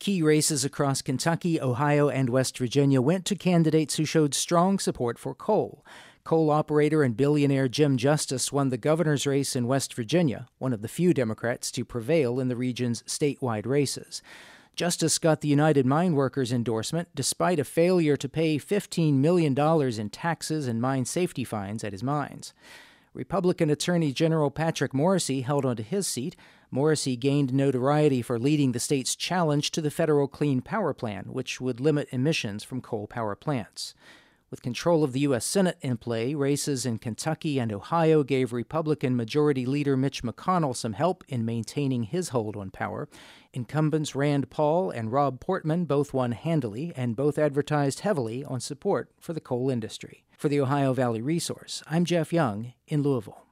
Key races across Kentucky, Ohio, and West Virginia went to candidates who showed strong support for coal. Coal operator and billionaire Jim Justice won the governor's race in West Virginia, one of the few Democrats to prevail in the region's statewide races. Justice got the United Mine Workers endorsement despite a failure to pay $15 million in taxes and mine safety fines at his mines. Republican Attorney General Patrick Morrisey held onto his seat. Morrisey gained notoriety for leading the state's challenge to the federal Clean Power Plan, which would limit emissions from coal power plants. With control of the U.S. Senate in play, races in Kentucky and Ohio gave Republican Majority Leader Mitch McConnell some help in maintaining his hold on power. Incumbents Rand Paul and Rob Portman both won handily and both advertised heavily on support for the coal industry. For the Ohio Valley Resource, I'm Jeff Young in Louisville.